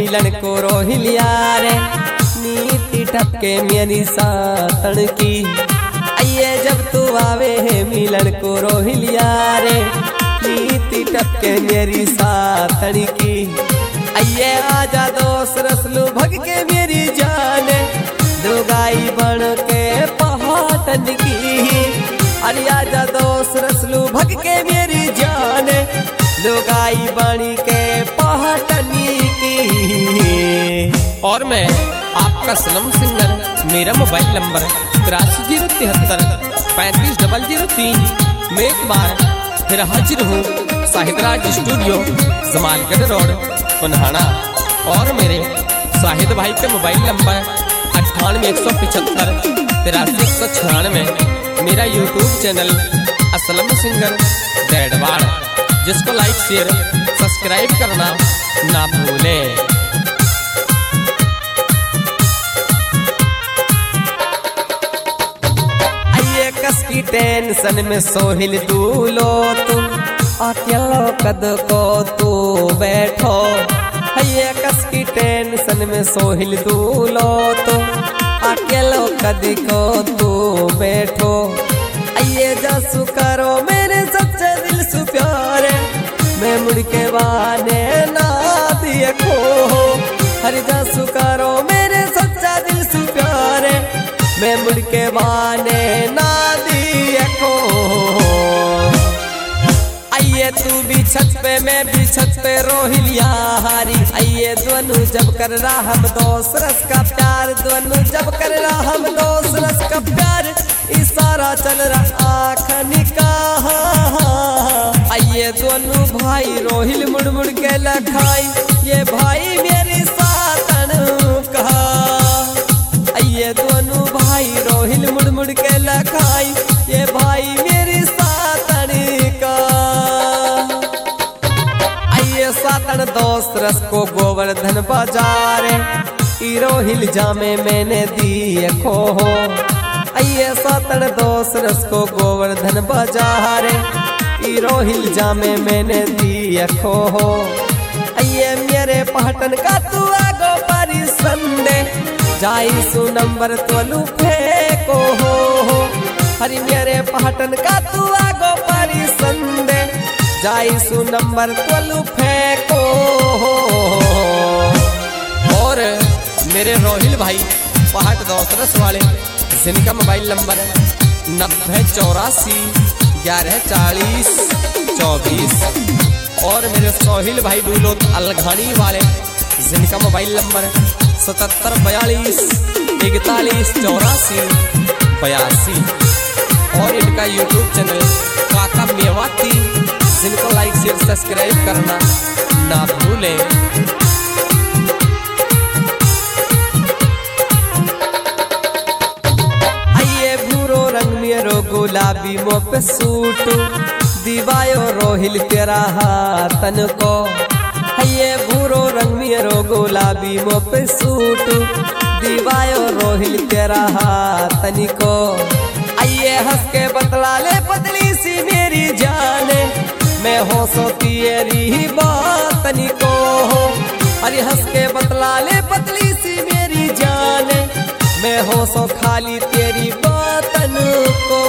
मिलन को रोहिलिया रे नीति टपके मेरी सातन की। आइए जब तू आवे है मिलन को रोहिलिया रे नीति टपके मेरी सातन की। आइए आजा दोस्त रसलू भग के मेरी जाने दुगाई बन के पहाटन की। अरे आजा दोस्त रसलू भग के मेरी जाने दुगाई बन के पहाटन की। और मैं आपका सनम सिंगर, मेरा मोबाइल नंबर 8307350003। मैं एक बार फिर हाजिर हूँ साहिदराज स्टूडियो जमालगढ़ रोड पुन्हाना। और मेरे साहिद भाई के मोबाइल नंबर 9817538196। मेरा यूट्यूब चैनल असलम सिंगर डैडवाड़, जिसको लाइक शेयर सब्सक्राइब करना ना भूलें। आइए कस की टेंशन में सोहिल दूलो तुम अकेलो कद को तू बैठो। आइए कस की टेंशन में सोहिल दूलो तुम अकेलो कद को तू बैठो। आइए जासू करो मेरे सच्चे दिल से प्यारे मैं मुड़ के बाने ना देखो। हर जासू करो मेरे सच्चा दिल से प्यारे मैं मुड़ के बाने ना देखो। आइए तू भी छत पे मैं भी छत पे रोहिलिया हारी। आइए दोनों जब कर रहा हम दोस्त रस का प्यार, दोनों जब कर रहा हम दोस्त रस का प्यार, इशारा चल रहा आँख निकाह। आइए दोनों भाई रोहिल मुड़ मुड़ के लखाई ये भाई मेरी सातन कहा। आइए दोनों भाई रोहिल मुड़ मुड़ के लखाई ये भाई मेरी सातन का। आइए सातन दोस्त रस को गोवर्धन बाजारे रोहिल जामे मैंने दिए खो हो। आइए सातन दोस्त रस को गोवर्धन बाजारे रोहिल जामे मैंने दिए खो हो। आइए मेरे पहटन का तू आगो पारी संडे जाई सु नंबर तोलू फेंको हो। हरी मेरे पहटन का तू आगो पारी संडे जाई सु नंबर तोलू फेंको हो। और मेरे रोहिल भाई पहाट दोस्तरस वाले, जिनका मोबाइल नंबर 9084114024। और मेरे सोहिल भाई डूलोत अलघानी वाले, जिनका मोबाइल नंबर 7742418482। और इनका यूट्यूब चैनल काका मेवाती, जिनको लाइक शेयर सब्सक्राइब करना ना भूलें। आइए भूरो रंग मेरो गुलाबी मो पे सूट दिवायो रोहिल तेरा हाथन को। आइए भूरो रंग मेरो गुलाबी मो पे सूट दिवायो रोहिल तेरा हाथन को। आइए हंस के बतला ले पतली सी मेरी जाने मैं हो सो तेरी बातनी को। अरे हंस के बतला ले पतली सी मेरी जाने मैं हो सो खाली तेरी बातन को।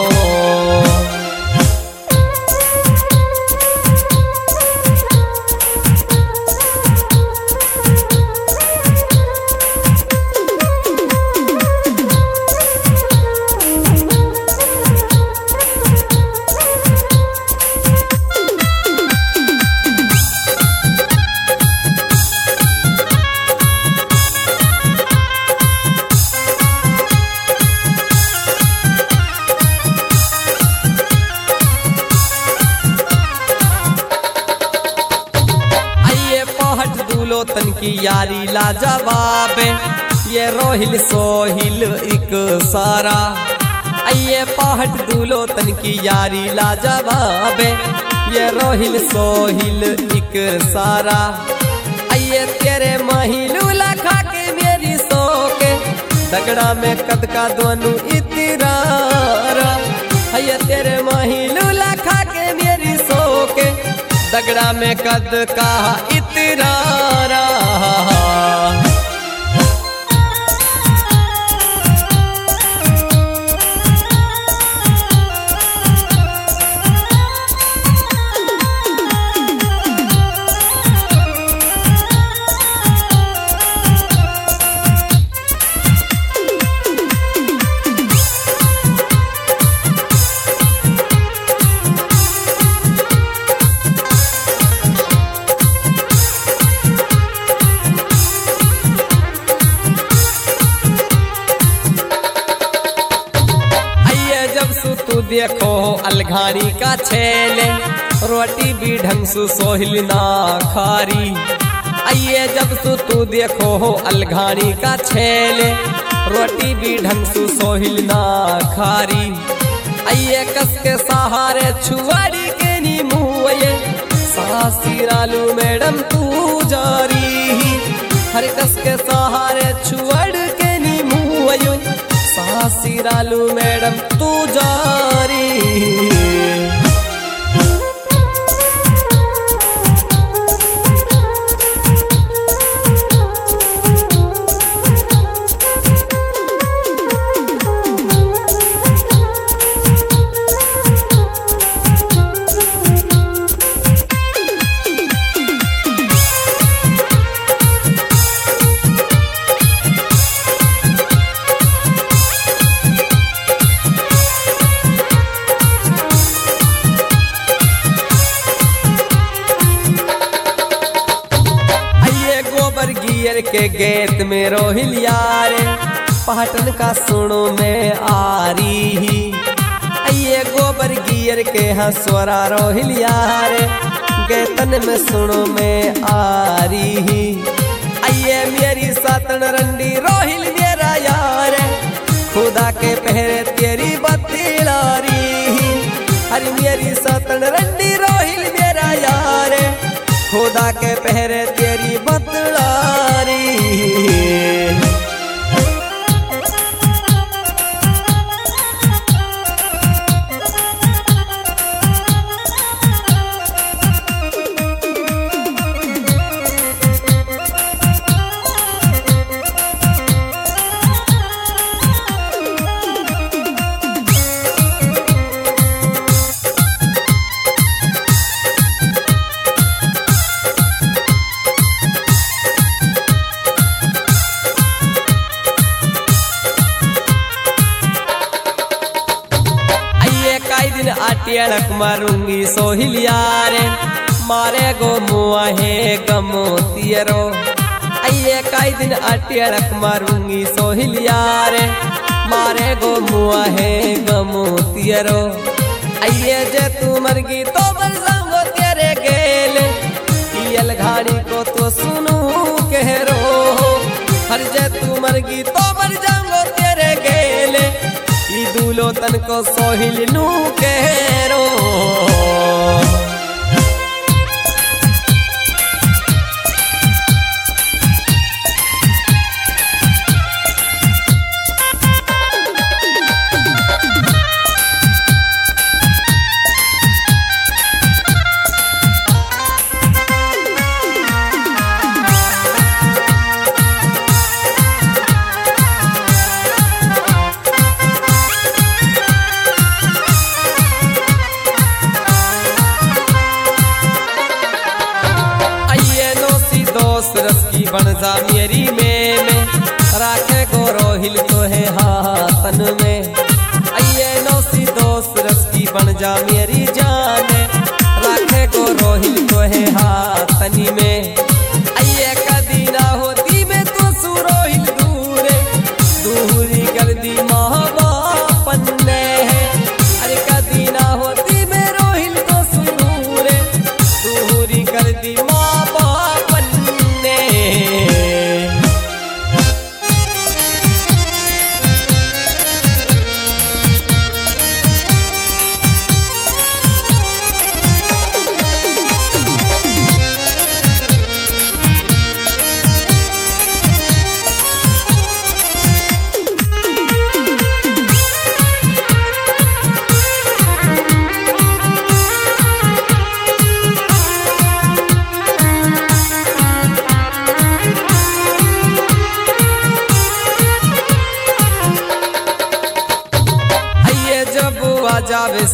तन की यारी लाजवाब ये रोहिल सोहिल एक सारा। आइए पहाट दूलो तन की यारी लाजवाब ये रोहिल सोहिल एक सारा। आइए तेरे महिलू लखा के मेरी सोके दगड़ा में कद का दोनों इतरारा। आइए तेरे महिलू लखा के मेरी सोके दगड़ा में कद का इतरारा। तू देखो अलघानी का छेले, रोटी भी ढंग से सोहिल ना खारी। आइए जब से तू देखो अलघानी का छेले, रोटी भी ढंग से सोहिल ना खारी। आइए कस के सहारे छुआरी के नी मुँह सासिरालू मैडम तू जारी। हर कस के सहारे छुआड़ के नी मुँह सासिरालू मैडम तू जारी। गियर के गेत में रोहिल यार, पाटन का सुनो में आरी। आइए गोबर गियर के हंसवरा रोहिल यार, गेतन में सुनो में आरी। आइए मेरी सातन रंडी रोहिल मेरा यार, खुदा के पहरे तेरी बतिलारी। अरे मेरी सातन रंडी रोहिल मेरा यार, खुदा के पहरे तेरी बतलारी। दिन आटियड़क मारूंगी सोहिल यारे, मारे गो मुआ है गमोतियरो। आइए काई दिन आटियड़क मारूंगी सोहिल यारे, मारे गो मुआ है गमोतियरो। आइए जे तू मरगी तो मर जाऊंगो तेरे गेले, इयल घाड़ी को तो सुनू कह रो। हर जे तू मरगी तो मर जाऊंगो तेरे गेले, दूलो तन को सोहिल नू केरो। रस की बन जा मेरी में राखे गो रोहिल तो है हाथन में। आइए नौसी दोस्त रस की बन जा मेरी जान, राखे गो रोहिल तो है हाथनी में। आइए कदी ना होती मैं तो सुरोहिल दूरे, दूरी कर दी महाबापन ने। अरे कदी ना होती मैं रोहिल तो सुरूरे, दूरी कर दी महाबापन ने।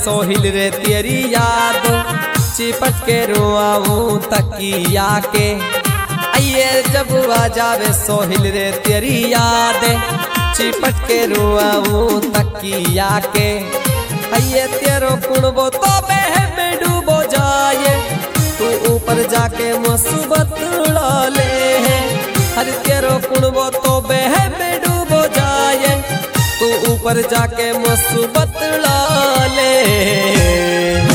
सोहिल रे तेरी याद, चिपट के रोआऊं तकिया के। आइए जब आ जावे सोहिल रे तेरी याद, चिपट के रोआऊं तकिया के। आइए तेरो कुणबो तो बह में डूबो जाए, तू ऊपर जाके मुसीबत उड़ा ले। हर तेरो कुणबो तो बह में डूबो जाए, तू ऊपर जाके मुसीबत उड़ा ले।